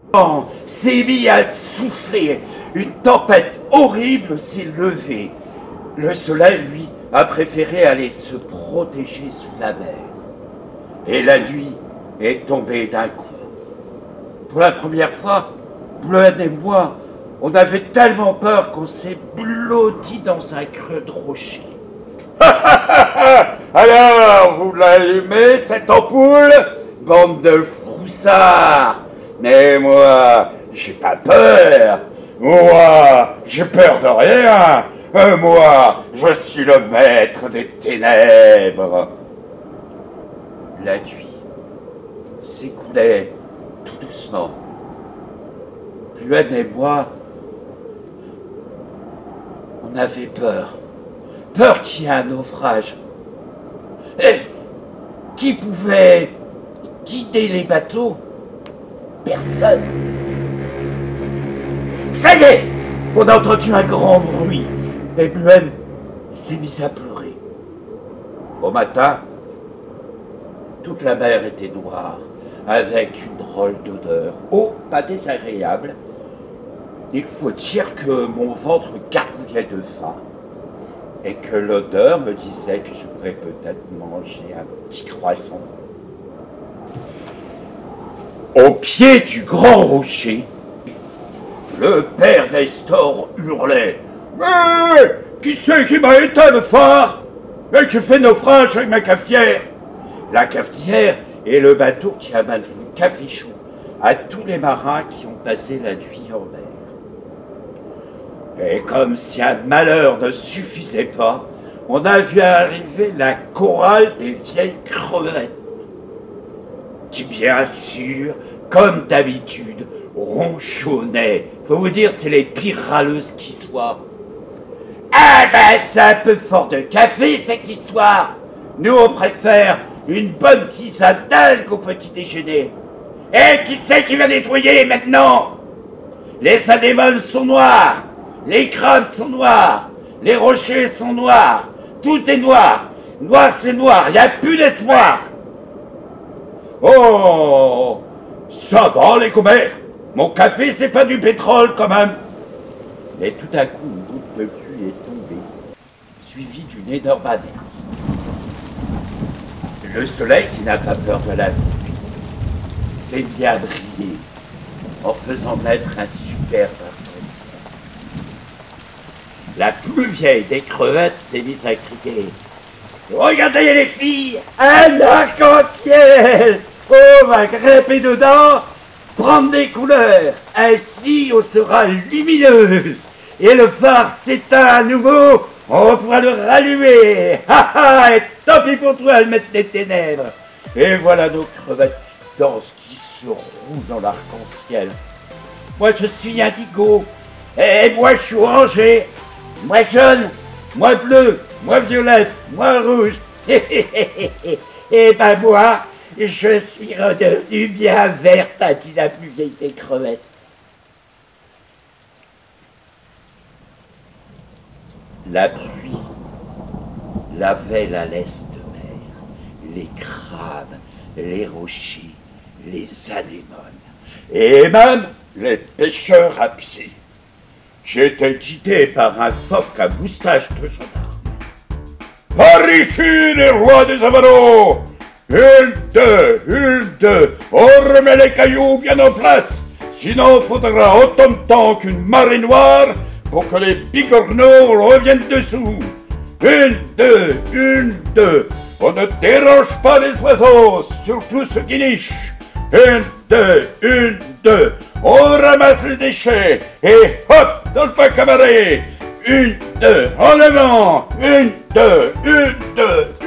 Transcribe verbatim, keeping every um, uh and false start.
vent s'est mis à souffler. Une tempête horrible s'est levée. Le soleil, lui, a préféré aller se protéger sous la mer. Et la nuit est tombée d'un coup. Pour la première fois, Bluan et moi, on avait tellement peur qu'on s'est blotti dans un creux de rocher. Alors, vous l'allumez, cette ampoule, bande de froussards. Mais moi, j'ai pas peur. Moi, j'ai peur de rien. Euh, moi, je suis le maître des ténèbres. La nuit s'écoulait tout doucement. Bluan et moi, on avait peur. Peur qu'il y ait un naufrage. Et qui pouvait guider les bateaux? Personne. Ça y est, on a entendu un grand bruit. Et Bluan s'est mise à pleurer. Au matin, toute la mer était noire, avec une drôle d'odeur. Oh, pas désagréable. Il faut dire que mon ventre gargouillait de faim. Et que l'odeur me disait que je pourrais peut-être manger un petit croissant. Au pied du grand rocher, le père Nestor hurlait. « Mais qui c'est qui m'a éteint le phare? Et qui fait naufrage avec ma cafetière ?» La cafetière est le bateau qui amène le café chaud à tous les marins qui ont passé la nuit en mer. Et comme si un malheur ne suffisait pas, on a vu arriver la chorale des vieilles crevettes, qui bien sûr, comme d'habitude, ronchonnaient. Faut vous dire, c'est les pires râleuses qui soient. Ah ben, c'est un peu fort de café, cette histoire. Nous, on préfère une bonne tisane d'algues au petit déjeuner. Et qui c'est qui va nettoyer maintenant? Les anémones sont noirs. Les crabes sont noirs, les rochers sont noirs, tout est noir. Noir c'est noir, il n'y a plus d'espoir. Oh, ça va les commères, mon café c'est pas du pétrole quand même. Et tout à coup une goutte de pluie est tombée, suivie d'une énorme averse. Le soleil qui n'a pas peur de la pluie s'est bien brillé en faisant naître un superbe arc-en-ciel. La plus vieille des crevettes s'est mise à crier. « Regardez les filles, un arc-en-ciel! On va grimper dedans, prendre des couleurs, ainsi on sera lumineuse, et le phare s'éteint à nouveau, on pourra le rallumer. Ha ha, et tant pis pour toi, le maître des ténèbres. » Et voilà nos crevettes qui dansent, qui se roulent dans l'arc-en-ciel. Moi je suis indigo, et moi je suis orangé. Moi jaune, moi bleu, moi violette, moi rouge. Et ben moi, je suis redevenue bien verte, a dit la plus vieille des crevettes. La pluie lavait la laisse de mer, les crabes, les rochers, les anémones, et même les pêcheurs à pied. J'étais guidé par un phoque à moustache de gendarme. Par ici, les rois des avalos! Une, deux, une, deux, on remet les cailloux bien en place, sinon faudra autant de temps qu'une marée noire pour que les bigorneaux reviennent dessous. Une, deux, une, deux, on ne dérange pas les oiseaux, surtout ceux qui nichent. Une, deux, une, deux, on ramasse les déchets et hop, dans le pain camarade. Une, deux, en avant. Une, deux, une, deux.